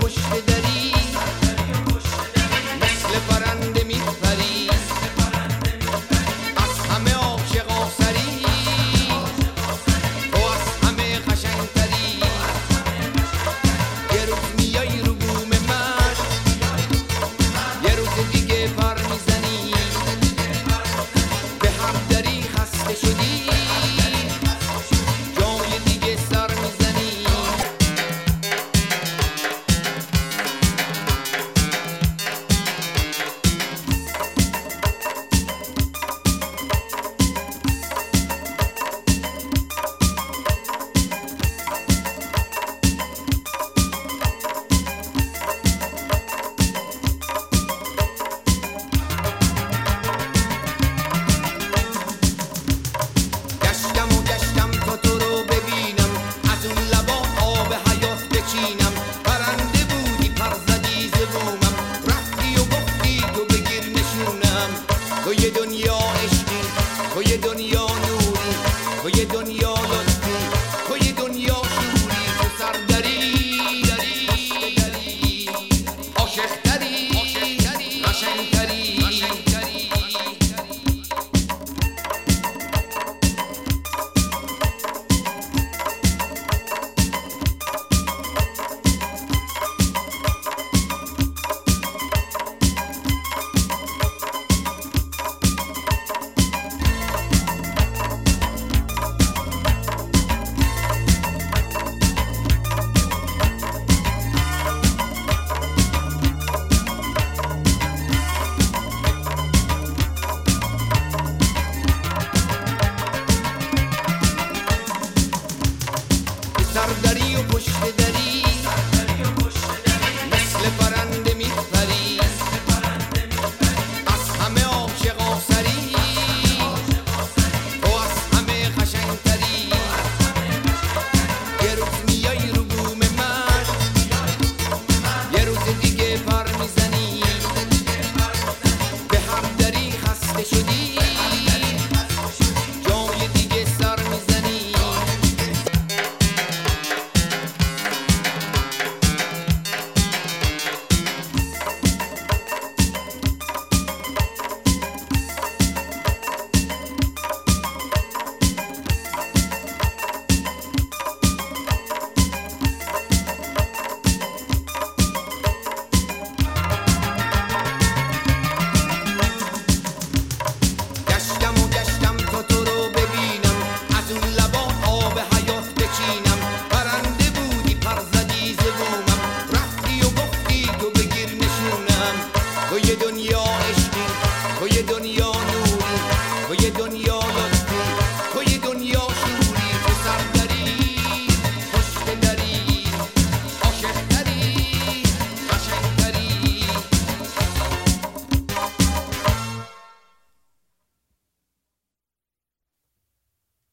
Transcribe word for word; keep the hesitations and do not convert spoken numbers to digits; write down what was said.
پشت دری مثل پرنده میپری، از همه عاشقا سری، تو از همه قشنگتری. یه روز میای رو بوم من، یه روز دیگه پر میزنی، به هم دری خسته شدی، جای دیگه سر میزنی. گشتم و گشتم تا تو رو ببینم، از اون لبا آب حیات بچینم. پرنده بودی پر زدی ز بومم، رفتی و گفتی تو بگیر نشونم. تو یه دنیا عشقی، تو یه دنیا نوری، تو یه دنیا لطفی، تو یه دنیا شوری. تو سردری دری دری، عاشق‌تری قشنگ‌تری. سردری و پشت